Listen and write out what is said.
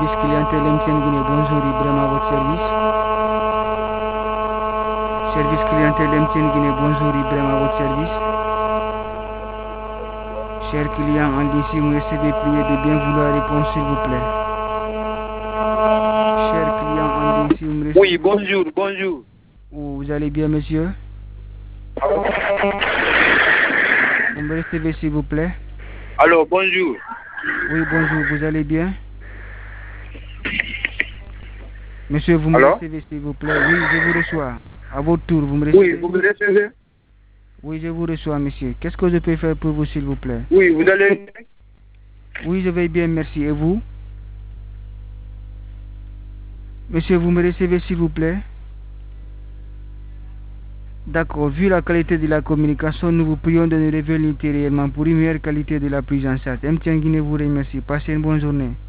Service clientèle MTN Guinée, bonjour, Ibrahim à votre service. Service clientèle MTN Guinée, bonjour, Ibrahim à votre service. Chers clients en ligne, si vous recevez, priez de bien vouloir répondre s'il vous plaît. Chers clients en ligne, si vous me recevez... Oui, bonjour, bonjour. Vous allez bien, monsieur? Vous me recevez, s'il vous plaît? Alors, bonjour. Oui, bonjour, vous allez bien? Monsieur, vous me Alors? recevez, s'il vous plaît? Oui, je vous reçois. À votre tour, vous me recevez? Oui, vous me recevez? Oui, je vous reçois, monsieur. Qu'est-ce que je peux faire pour vous, s'il vous plaît? Oui, vous allez... Oui, je vais bien, merci. Et vous? Monsieur, vous me recevez, s'il vous plaît? D'accord. Vu la qualité de la communication, nous vous prions de nous révéler ultérieurement pour une meilleure qualité de la prise en charge. MTN Guinée vous remercie. Passez une bonne journée.